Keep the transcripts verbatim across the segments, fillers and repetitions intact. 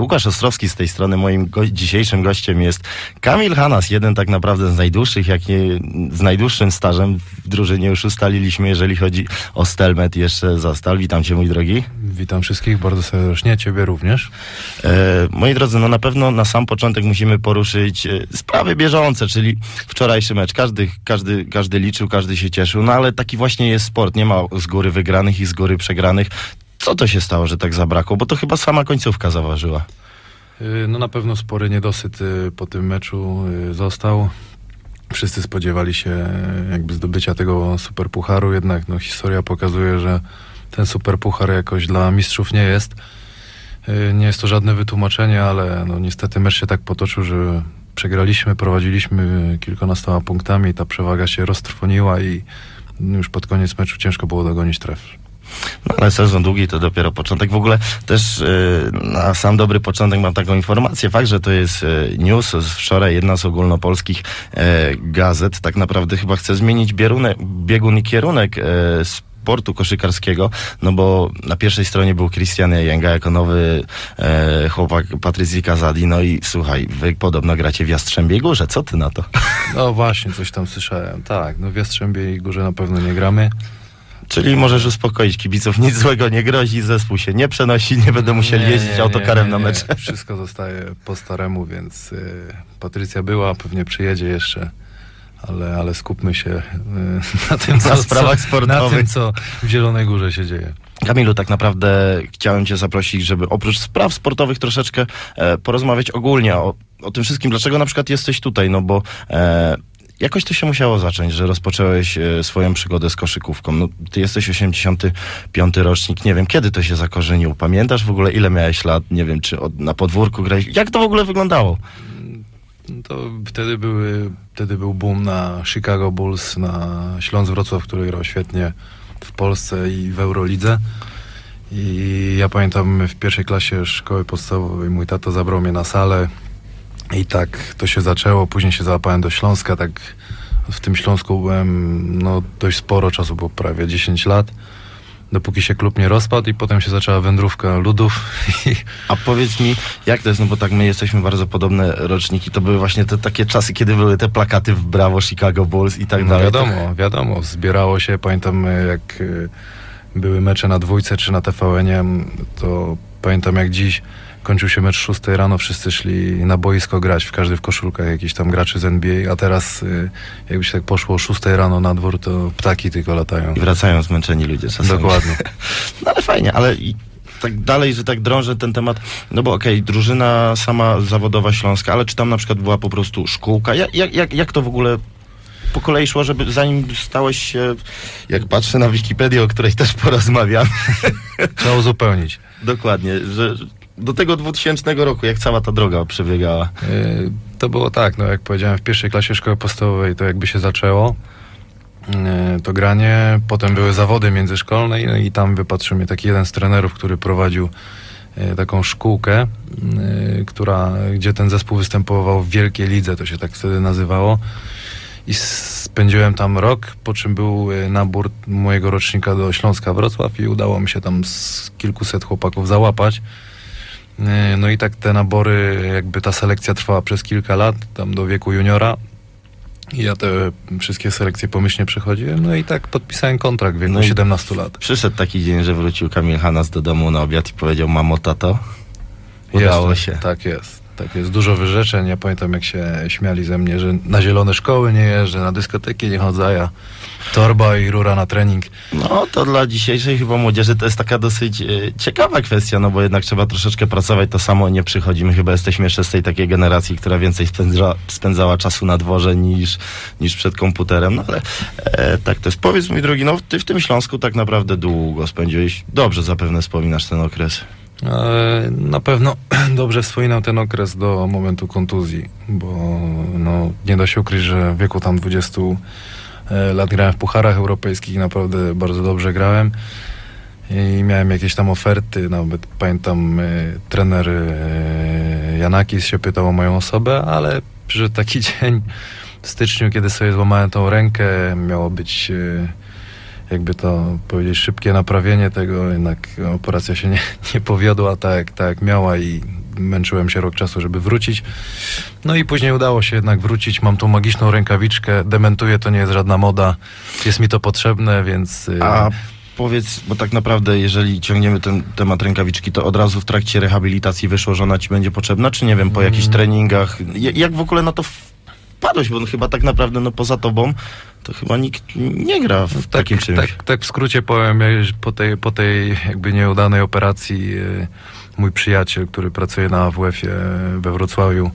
Łukasz Ostrowski z tej strony. Moim go- dzisiejszym gościem jest Kamil Hanas, jeden tak naprawdę z najdłuższych, jak nie z najdłuższym stażem w drużynie. Już ustaliliśmy, jeżeli chodzi o Stelmet, jeszcze za Stal. Witam cię, mój drogi. Witam wszystkich bardzo serdecznie, ciebie również. E, moi drodzy, no na pewno na sam początek musimy poruszyć e, sprawy bieżące, czyli wczorajszy mecz. Każdy, każdy, każdy liczył, każdy się cieszył, no ale taki właśnie jest sport. Nie ma z góry wygranych i z góry przegranych. Co to się stało, że tak zabrakło? Bo to chyba sama końcówka zaważyła. No na pewno spory niedosyt po tym meczu został. Wszyscy spodziewali się jakby zdobycia tego superpucharu, jednak no, historia pokazuje, że ten superpuchar jakoś dla mistrzów nie jest. Nie jest to żadne wytłumaczenie, ale no, niestety mecz się tak potoczył, że przegraliśmy, prowadziliśmy kilkunastoma punktami i ta przewaga się roztrwoniła i już pod koniec meczu ciężko było dogonić tref. No ale sezon długi to dopiero początek. W ogóle też yy, na sam dobry początek mam taką informację. Fakt, że to jest yy, news z wczoraj, jedna z ogólnopolskich yy, gazet, tak naprawdę chyba chce zmienić bierunek, biegun i kierunek yy, sportu koszykarskiego, no bo na pierwszej stronie był Christian Jęga jako nowy e, chłopak Patrycji Kazadi, no i słuchaj, wy podobno gracie w Jastrzębiej Górze, co ty na to? No właśnie, coś tam słyszałem. Tak, no w Jastrzębiej Górze na pewno nie gramy. Czyli możesz uspokoić kibiców, nic złego nie grozi, zespół się nie przenosi, nie będą musieli nie, jeździć nie, autokarem nie, na nie. mecz. Wszystko zostaje po staremu, więc y, Patrycja była, pewnie przyjedzie jeszcze. Ale, ale skupmy się y, na tym, co, Na sprawach co, sportowych. na tym, co w Zielonej Górze się dzieje. Kamilu, tak naprawdę chciałem cię zaprosić, żeby oprócz spraw sportowych troszeczkę e, porozmawiać ogólnie o, o tym wszystkim. Dlaczego na przykład jesteś tutaj? No bo e, jakoś to się musiało zacząć, że rozpocząłeś e, swoją przygodę z koszykówką. No, ty jesteś osiemdziesiąty piąty rocznik. Nie wiem, kiedy to się zakorzenił. Pamiętasz w ogóle, ile miałeś lat? Nie wiem, czy od, na podwórku grałeś? Jak to w ogóle wyglądało? To wtedy, były, wtedy był boom na Chicago Bulls, na Śląsk Wrocław, który grał świetnie w Polsce i w Eurolidze. I ja pamiętam w pierwszej klasie szkoły podstawowej mój tato zabrał mnie na salę i tak to się zaczęło. Później się załapałem do Śląska, tak w tym Śląsku byłem no, dość sporo czasu, było prawie dziesięć lat. Dopóki się klub nie rozpadł i potem się zaczęła wędrówka ludów. A powiedz mi, jak to jest, no bo tak my jesteśmy bardzo podobne roczniki, to były właśnie te takie czasy, kiedy były te plakaty w Brawo, Chicago Bulls i tak No dalej. wiadomo, wiadomo, zbierało się, pamiętam jak y, były mecze na dwójce czy na T V N-ie, to pamiętam jak dziś kończył się mecz szóstej rano, wszyscy szli na boisko grać, w każdy w koszulkach jakiś tam graczy z N B A, a teraz y, jakby się tak poszło o szóstej rano na dwór, to ptaki tylko latają. I wracają zmęczeni ludzie czasami. Dokładnie. No ale fajnie, ale i tak dalej, że tak drążę ten temat, no bo okej, okay, drużyna sama zawodowa Śląska, ale czy tam na przykład była po prostu szkółka? Jak, jak, jak, jak to w ogóle po kolei szło, żeby zanim stałeś się, jak patrzę na Wikipedię, o której też porozmawiam. Trzeba uzupełnić. Dokładnie, że do tego dwutysięcznego roku, jak cała ta droga przebiegała? Yy, to było tak, no jak powiedziałem, w pierwszej klasie szkoły podstawowej to jakby się zaczęło yy, to granie, potem były zawody międzyszkolne i, no i tam wypatrzył mnie taki jeden z trenerów, który prowadził yy, taką szkółkę, yy, która, gdzie ten zespół występował w Wielkiej Lidze, to się tak wtedy nazywało. I spędziłem tam rok, po czym był nabór mojego rocznika do Śląska Wrocław i udało mi się tam z kilkuset chłopaków załapać. No i tak te nabory, jakby ta selekcja trwała przez kilka lat, tam do wieku juniora. I ja te wszystkie selekcje pomyślnie przechodziłem, no i tak podpisałem kontrakt w wieku no siedemnastu lat. Przyszedł taki dzień, że wrócił Kamil Hanas do domu na obiad i powiedział: mamo, tato, udało jest, się. Tak jest. Tak jest, dużo wyrzeczeń. Ja pamiętam, jak się śmiali ze mnie, że na zielone szkoły nie jeżdżę, na dyskoteki nie chodzę, ja torba i rura na trening. No to dla dzisiejszej chyba młodzieży to jest taka dosyć e, ciekawa kwestia, no bo jednak trzeba troszeczkę pracować, to samo nie przychodzimy. Chyba jesteśmy jeszcze z tej takiej generacji, która więcej spędza, spędzała czasu na dworze niż, niż przed komputerem, no ale e, tak to jest. Powiedz, mój drogi, no ty w tym Śląsku tak naprawdę długo spędziłeś, dobrze zapewne wspominasz ten okres. Na pewno dobrze wspominam ten okres do momentu kontuzji, bo no, nie da się ukryć, że w wieku tam dwudziestu lat grałem w pucharach europejskich, naprawdę bardzo dobrze grałem i miałem jakieś tam oferty, nawet pamiętam trener Janakis się pytał o moją osobę, ale przyszedł taki dzień w styczniu, kiedy sobie złamałem tą rękę, miało być jakby to powiedzieć szybkie naprawienie tego, jednak operacja się nie, nie powiodła tak, tak jak miała i męczyłem się rok czasu, żeby wrócić. No i później udało się jednak wrócić. Mam tą magiczną rękawiczkę. Dementuję, to nie jest żadna moda. Jest mi to potrzebne, więc... A powiedz, bo tak naprawdę jeżeli ciągniemy ten temat rękawiczki, to od razu w trakcie rehabilitacji wyszło, że ona ci będzie potrzebna, czy nie wiem, po jakichś treningach? Jak w ogóle na to wpadłeś? Bo chyba tak naprawdę no poza tobą to chyba nikt nie gra w tak, takim czymś. Tak, tak w skrócie powiem, po tej, po tej jakby nieudanej operacji mój przyjaciel, który pracuje na A W F-ie we Wrocławiu,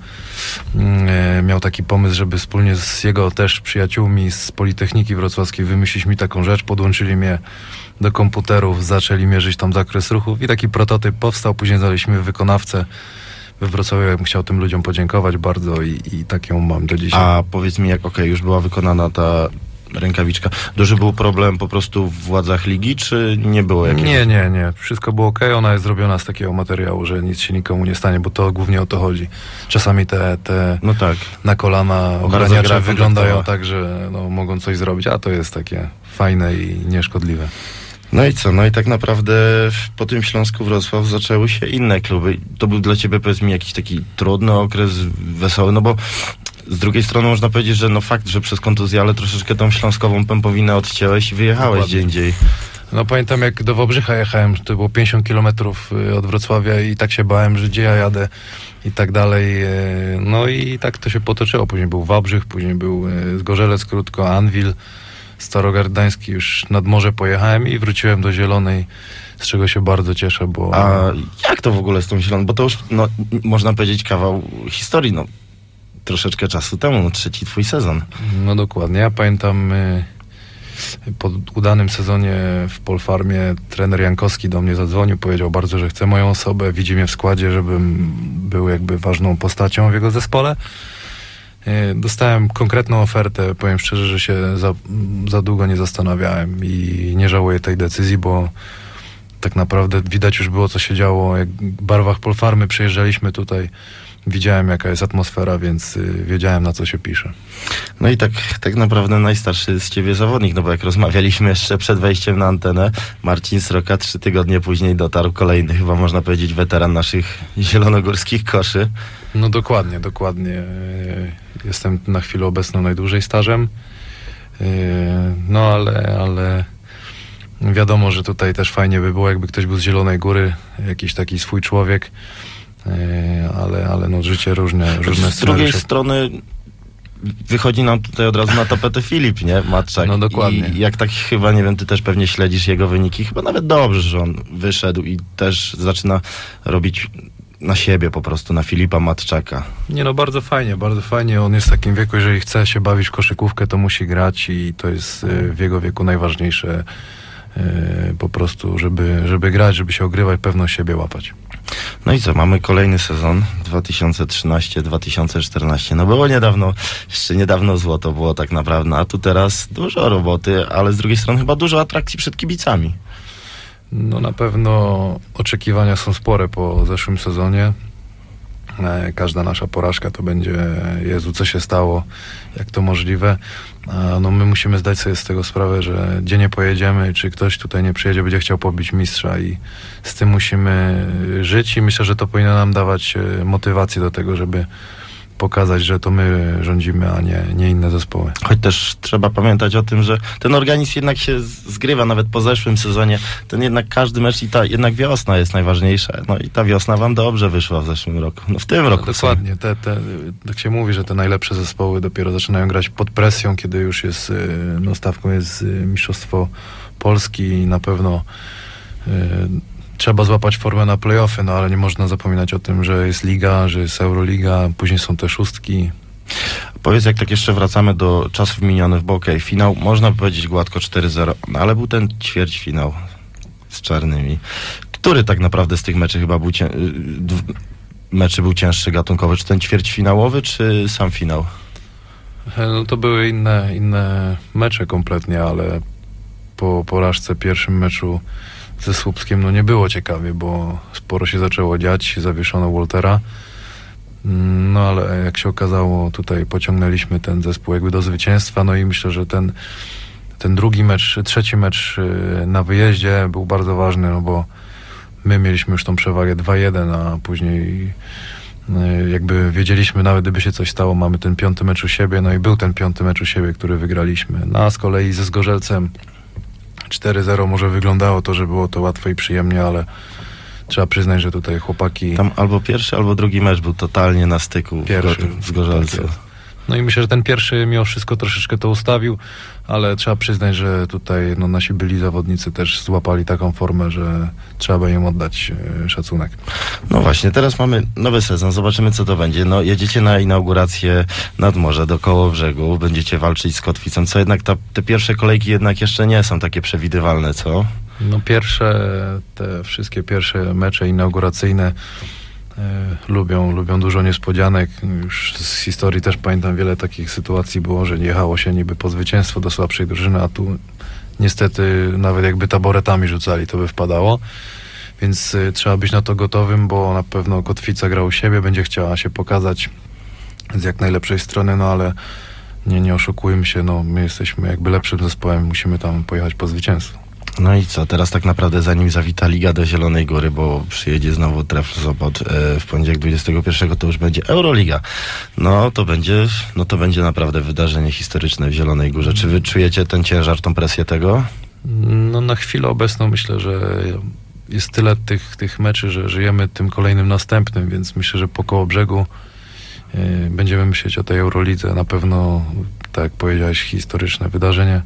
miał taki pomysł, żeby wspólnie z jego też przyjaciółmi z Politechniki Wrocławskiej wymyślić mi taką rzecz, podłączyli mnie do komputerów, zaczęli mierzyć tam zakres ruchów i taki prototyp powstał, później znaleźliśmy wykonawcę we Wrocławiu. Ja bym chciał tym ludziom podziękować bardzo i, i tak ją mam do dzisiaj. A powiedz mi, jak okej, okay, już była wykonana ta rękawiczka, duży był problem po prostu w władzach ligi, czy nie było jakiegoś? Nie, nie, nie. Wszystko było okej. Ona jest zrobiona z takiego materiału, że nic się nikomu nie stanie, bo to głównie o to chodzi. Czasami te, te no tak. na kolana ochraniacze wyglądają tak, że no, mogą coś zrobić, a to jest takie fajne i nieszkodliwe. No i co? No i tak naprawdę po tym Śląsku Wrocław zaczęły się inne kluby. To był dla ciebie, powiedz mi, jakiś taki trudny okres, wesoły, no bo z drugiej strony można powiedzieć, że no fakt, że przez kontuzję, ale troszeczkę tą śląskową pępowinę odcięłeś i wyjechałeś gdzie indziej. No pamiętam, jak do Wałbrzycha jechałem, to było pięćdziesiąt kilometrów od Wrocławia i tak się bałem, że gdzie ja jadę i tak dalej. No i tak to się potoczyło. Później był Wałbrzych, później był Zgorzelec krótko, Anwil, Starogard Gdański, już nad morze pojechałem i wróciłem do Zielonej, z czego się bardzo cieszę, bo... A jak to w ogóle z tą Zieloną? Bo to już, no, można powiedzieć, kawał historii, no. Troszeczkę czasu temu, no, trzeci twój sezon. No dokładnie. Ja pamiętam y, po udanym sezonie w Polfarmie trener Jankowski do mnie zadzwonił, powiedział bardzo, że chce moją osobę, widzi mnie w składzie, żebym był jakby ważną postacią w jego zespole. Y, dostałem konkretną ofertę, powiem szczerze, że się za, za długo nie zastanawiałem i nie żałuję tej decyzji, bo tak naprawdę widać już było, co się działo. Jak w barwach Polfarmy przyjeżdżaliśmy tutaj, widziałem, jaka jest atmosfera, więc y, wiedziałem, na co się pisze. No i tak, tak naprawdę najstarszy z ciebie zawodnik, no bo jak rozmawialiśmy jeszcze przed wejściem na antenę, Marcin Sroka trzy tygodnie później dotarł, kolejny chyba można powiedzieć weteran naszych zielonogórskich koszy. No dokładnie, dokładnie. Jestem na chwilę obecną najdłużej stażem, no ale, ale wiadomo, że tutaj też fajnie by było, jakby ktoś był z Zielonej Góry, jakiś taki swój człowiek. Ale, ale no życie różne, różne z drugiej strony wychodzi nam tutaj od razu na tapetę Filip, nie? Matczak. No dokładnie. I jak tak chyba, nie wiem, ty też pewnie śledzisz jego wyniki, chyba nawet dobrze, że on wyszedł i też zaczyna robić na siebie po prostu, na Filipa Matczaka. Nie no, bardzo fajnie, bardzo fajnie. On jest w takim wieku, jeżeli chce się bawić w koszykówkę, to musi grać i to jest w jego wieku najważniejsze po prostu, żeby, żeby grać, żeby się ogrywać, pewność siebie łapać. No i co, mamy kolejny sezon dwa tysiące trzynaście dwa tysiące czternaście. No było niedawno, jeszcze niedawno złoto było tak naprawdę, a tu teraz dużo roboty, ale z drugiej strony chyba dużo atrakcji przed kibicami. No na pewno oczekiwania są spore po zeszłym sezonie. Każda nasza porażka to będzie, Jezu, co się stało, jak to możliwe. No my musimy zdać sobie z tego sprawę, że gdzie nie pojedziemy, czy ktoś tutaj nie przyjedzie, będzie chciał pobić mistrza i z tym musimy żyć i myślę, że to powinno nam dawać motywację do tego, żeby pokazać, że to my rządzimy, a nie, nie inne zespoły. Choć też trzeba pamiętać o tym, że ten organizm jednak się zgrywa, nawet po zeszłym sezonie, ten jednak każdy mecz i ta jednak wiosna jest najważniejsza. No i ta wiosna wam dobrze wyszła w zeszłym roku. No w tym roku. No, dokładnie. Te, te, tak się mówi, że te najlepsze zespoły dopiero zaczynają grać pod presją, kiedy już jest, no stawką jest Mistrzostwo Polski i na pewno y, trzeba złapać formę na play-offy, no ale nie można zapominać o tym, że jest liga, że jest Euroliga, później są te szóstki. Powiedz, jak tak jeszcze wracamy do czasów minionych, bo okej, okay, finał, można powiedzieć gładko cztery zero, no ale był ten ćwierćfinał z czarnymi. Który tak naprawdę z tych meczy chyba był cię... meczy był cięższy gatunkowy? Czy ten ćwierćfinałowy, czy sam finał? No to były inne, inne mecze kompletnie, ale po porażce pierwszym meczu ze Słupskiem no nie było ciekawie, bo sporo się zaczęło dziać, zawieszono Waltera. No ale jak się okazało, tutaj pociągnęliśmy ten zespół jakby do zwycięstwa, no i myślę, że ten, ten drugi mecz, trzeci mecz na wyjeździe był bardzo ważny, no bo my mieliśmy już tą przewagę dwa jeden, a później y, jakby wiedzieliśmy, nawet gdyby się coś stało, mamy ten piąty mecz u siebie, no i był ten piąty mecz u siebie, który wygraliśmy. No a z kolei ze Zgorzelcem cztery zero może wyglądało to, że było to łatwo i przyjemnie, ale trzeba przyznać, że tutaj chłopaki... Tam albo pierwszy, albo drugi mecz był totalnie na styku Pierwszy, w Zgorzelcu. tak jest. No i myślę, że ten pierwszy mimo wszystko troszeczkę to ustawił, ale trzeba przyznać, że tutaj no, nasi byli zawodnicy też złapali taką formę, że trzeba im oddać e, szacunek. No właśnie, teraz mamy nowy sezon, zobaczymy co to będzie. No jedziecie na inaugurację nad morze, do Kołobrzegu, będziecie walczyć z Kotwicą, co jednak ta, te pierwsze kolejki jednak jeszcze nie są takie przewidywalne, co? No pierwsze, te wszystkie pierwsze mecze inauguracyjne y, lubią, lubią dużo niespodzianek. Już z historii też pamiętam, wiele takich sytuacji było, że jechało się niby po zwycięstwo do słabszej drużyny, a tu niestety nawet jakby taboretami rzucali, to by wpadało. Więc y, trzeba być na to gotowym, bo na pewno Kotwica gra u siebie, będzie chciała się pokazać z jak najlepszej strony, no ale nie, nie oszukujmy się, no my jesteśmy jakby lepszym zespołem, musimy tam pojechać po zwycięstwo. No i co, teraz tak naprawdę zanim zawita Liga do Zielonej Góry, bo przyjedzie znowu Trefl Sopot e, w poniedziałek dwudziestego pierwszego, to już będzie Euroliga. No to będzie, no to będzie naprawdę wydarzenie historyczne w Zielonej Górze. Czy wy czujecie ten ciężar, tą presję tego? No na chwilę obecną myślę, że jest tyle tych, tych meczy, że żyjemy tym kolejnym następnym, więc myślę, że po Kołobrzegu y, będziemy myśleć o tej Eurolidze. Na pewno, tak jak powiedziałeś, historyczne wydarzenie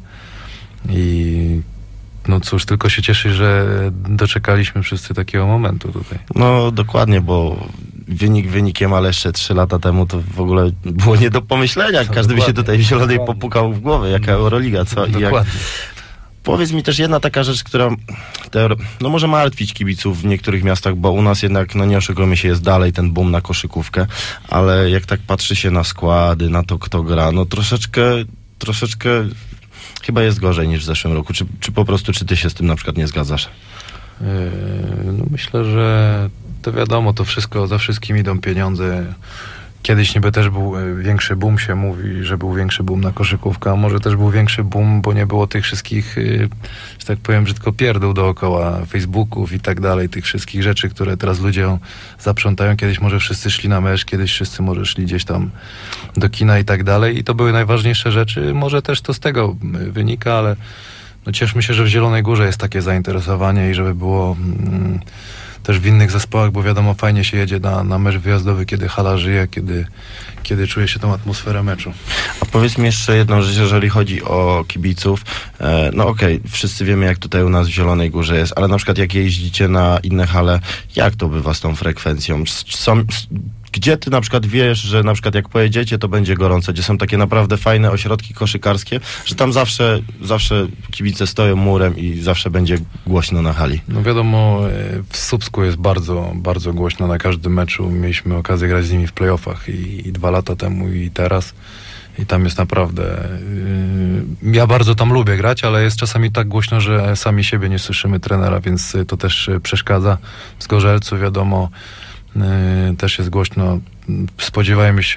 i no cóż, tylko się cieszę, że doczekaliśmy wszyscy takiego momentu tutaj. No dokładnie, bo wynik wynikiem, ale jeszcze trzy lata temu to w ogóle było nie do pomyślenia. Każdy Dokładnie. by się tutaj w Zielonej Dokładnie. popukał w głowę, jaka Euroliga, co? I jak... Dokładnie. Powiedz mi też jedna taka rzecz, która te, no może martwić kibiców w niektórych miastach, bo u nas jednak, no nie oszukujmy się, jest dalej ten boom na koszykówkę, ale jak tak patrzy się na składy, na to kto gra, no troszeczkę, troszeczkę chyba jest gorzej niż w zeszłym roku. Czy, czy po prostu, czy ty się z tym na przykład nie zgadzasz? Yy, no myślę, że to wiadomo, to wszystko, za wszystkim idą pieniądze. Kiedyś niby też był większy boom, się mówi, że był większy boom na koszykówkę, a może też był większy boom, bo nie było tych wszystkich, yy, że tak powiem brzydko, pierdół dookoła Facebooków i tak dalej, tych wszystkich rzeczy, które teraz ludzie zaprzątają. Kiedyś może wszyscy szli na mecz, kiedyś wszyscy może szli gdzieś tam do kina i tak dalej i to były najważniejsze rzeczy. Może też to z tego wynika, ale no cieszmy się, że w Zielonej Górze jest takie zainteresowanie i żeby było mm, też w innych zespołach, bo wiadomo, fajnie się jedzie na, na mecz wyjazdowy, kiedy hala żyje, kiedy, kiedy czuje się tą atmosferę meczu. A powiedz mi jeszcze jedną rzecz, jeżeli chodzi o kibiców. E, no okej, okay, wszyscy wiemy, jak tutaj u nas w Zielonej Górze jest, ale na przykład jak jeździcie na inne hale, jak to bywa z tą frekwencją? Są, gdzie ty na przykład wiesz, że na przykład jak pojedziecie, to będzie gorąco, gdzie są takie naprawdę fajne ośrodki koszykarskie, że tam zawsze, zawsze kibice stoją murem i zawsze będzie głośno na hali? No wiadomo, w Słupsku jest bardzo, bardzo głośno na każdym meczu. Mieliśmy okazję grać z nimi w playoffach i, i dwa lata temu i teraz. I tam jest naprawdę... Yy, ja bardzo tam lubię grać, ale jest czasami tak głośno, że sami siebie nie słyszymy, trenera, więc to też przeszkadza. W Zgorzelcu wiadomo, yy, też jest głośno. Spodziewajmy się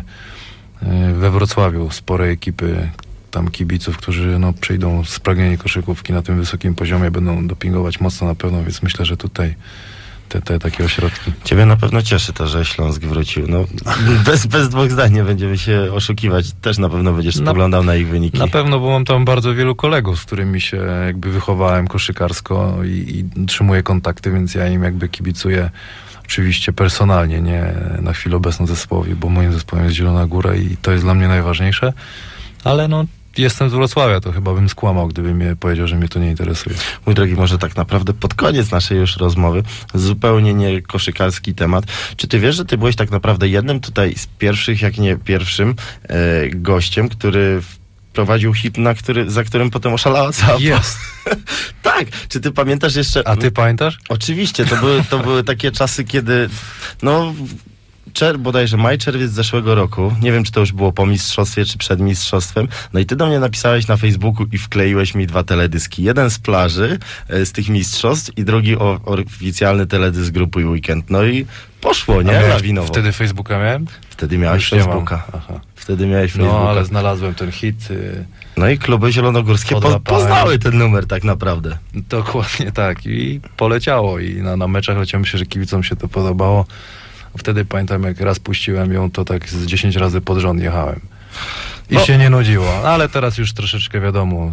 yy, we Wrocławiu sporej ekipy tam kibiców, którzy no, przyjdą spragnieni koszykówki na tym wysokim poziomie, będą dopingować mocno na pewno, więc myślę, że tutaj te, te takie ośrodki. Ciebie na pewno cieszy to, że Śląsk wrócił. No, bez, bez dwóch zdań nie będziemy się oszukiwać. Też na pewno będziesz spoglądał na ich wyniki. Na pewno, bo mam tam bardzo wielu kolegów, z którymi się jakby wychowałem koszykarsko i, i utrzymuję kontakty, więc ja im jakby kibicuję oczywiście personalnie, nie na chwilę obecną zespołowi, bo moim zespołem jest Zielona Góra i to jest dla mnie najważniejsze. Ale no, jestem z Wrocławia, to chyba bym skłamał, gdybym mnie powiedział, że mnie to nie interesuje. Mój drogi, może tak naprawdę pod koniec naszej już rozmowy, zupełnie nie koszykarski temat. Czy ty wiesz, że ty byłeś tak naprawdę jednym tutaj z pierwszych, jak nie pierwszym e, gościem, który prowadził hit, na który, za którym potem oszalała cała... Jest. Tak. Czy ty pamiętasz jeszcze... A ty pamiętasz? Oczywiście. To były, to były takie czasy, kiedy... no. Czer, bodajże maj, czerwiec zeszłego roku. Nie wiem, czy to już było po mistrzostwie, czy przed mistrzostwem. No i ty do mnie napisałeś na Facebooku i wkleiłeś mi dwa teledyski. Jeden z plaży, e, z tych mistrzostw i drugi o, oficjalny teledysk grupy Weekend. No i poszło, nie? Miałeś, Lawinowo. wtedy Facebooka miałem? Wtedy miałeś Już nie mam. Facebooka. Aha. wtedy miałeś Facebooka. No, ale znalazłem ten hit. y, No i kluby zielonogórskie po, Podrapałem. poznały ten numer tak naprawdę. Dokładnie tak. I poleciało. I na, na meczach leciałem, myślę, że kibicom się to podobało. Wtedy pamiętam, jak raz puściłem ją, to tak z dziesięć razy pod rząd jechałem. I No. się nie nudziło. Ale teraz już troszeczkę wiadomo.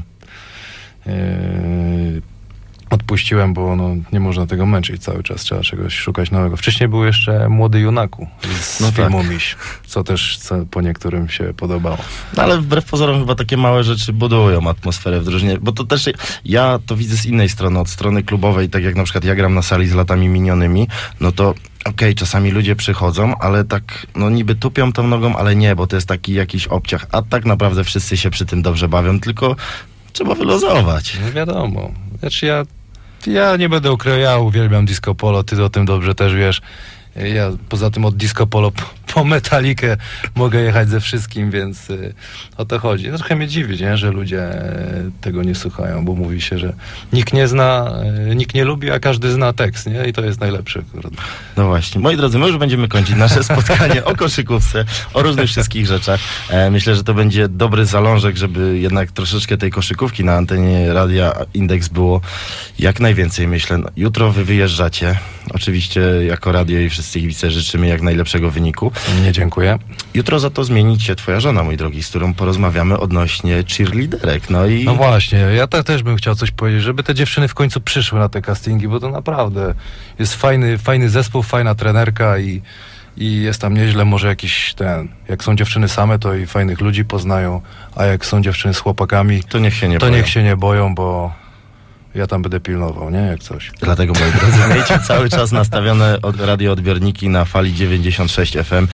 Yy, odpuściłem, bo no, nie można tego męczyć cały czas. Trzeba czegoś szukać nowego. Wcześniej był jeszcze Młody Junaku z No filmu tak. Miś, co też co po niektórym się podobało. No ale wbrew pozorom chyba takie małe rzeczy budują atmosferę w drużynie, bo to też ja to widzę z innej strony, od strony klubowej, tak jak na przykład ja gram na sali z latami minionymi, no to okej, czasami ludzie przychodzą, ale tak, no niby tupią tą nogą, ale nie, bo to jest taki jakiś obciach, a tak naprawdę wszyscy się przy tym dobrze bawią, tylko trzeba wyluzować. No wiadomo. Znaczy ja, ja nie będę ukrywał, ja uwielbiam disco polo, ty o tym dobrze też wiesz. Ja poza tym od disco polo po, po metalikę mogę jechać ze wszystkim, więc y, o to chodzi. No, trochę mnie dziwi, nie? Że ludzie y, tego nie słuchają, bo mówi się, że nikt nie zna, y, nikt nie lubi, a każdy zna tekst, nie? I to jest najlepsze. Kurde. No właśnie. Moi drodzy, my już będziemy kończyć nasze spotkanie o koszykówce, o różnych wszystkich rzeczach. E, myślę, że to będzie dobry zalążek, żeby jednak troszeczkę tej koszykówki na antenie Radia Indeks było jak najwięcej, myślę. No, jutro wy wyjeżdżacie. Oczywiście jako radio i wszyscy kibice życzymy jak najlepszego wyniku. Nie dziękuję. Jutro za to zmienić się twoja żona, mój drogi, z którą porozmawiamy odnośnie cheerleaderek. No i... No właśnie, ja te, też bym chciał coś powiedzieć, żeby te dziewczyny w końcu przyszły na te castingi, bo to naprawdę jest fajny, fajny zespół, fajna trenerka i, i jest tam nieźle, może jakiś ten, jak są dziewczyny same, to i fajnych ludzi poznają, a jak są dziewczyny z chłopakami, To niech się nie to boją. niech się nie boją, bo ja tam będę pilnował, nie? Jak coś. Dlatego, moi drodzy, miejcie cały czas nastawione od radioodbiorniki na fali dziewięćdziesiąt sześć F M.